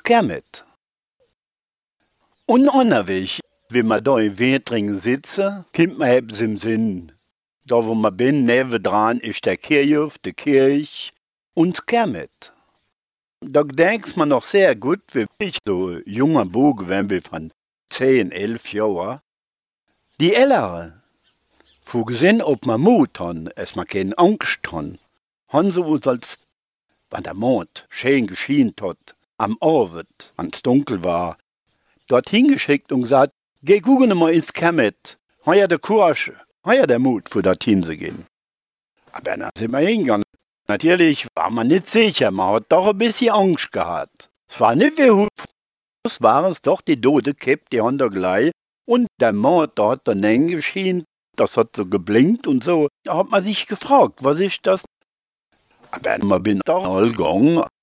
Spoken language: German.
Kermit. Und unterwegs, wenn man da in Wetringen sitze, kommt man etwas im Sinn. Da wo man bin, nebendran ist der Kirchhof, die Kirche und Kermit. Da denkst man noch sehr gut, wie ich so junger Bub, wenn wir von 10, 11 Jahren, die Ältere, wo gesehen, ob man Mut haben, es man keine Angst haben, haben sie uns als, wenn der Mond schön geschienen hat, am Abend, wenn es dunkel war, dort hingeschickt und gesagt, geh gucken mal ins Kermit, heuer der Courage, heuer der Mut, für das hinzugehen. Aber dann sind wir hingegangen. Natürlich war man nicht sicher, man hat doch ein bisschen Angst gehabt. Es war nicht wie es waren es doch die Tote Kipp, die haben da gleich. Und der Mond, da hat dann geschienen, das hat so geblinkt und so. Da hat man sich gefragt, was ist das? Aber man bin da all gegangen,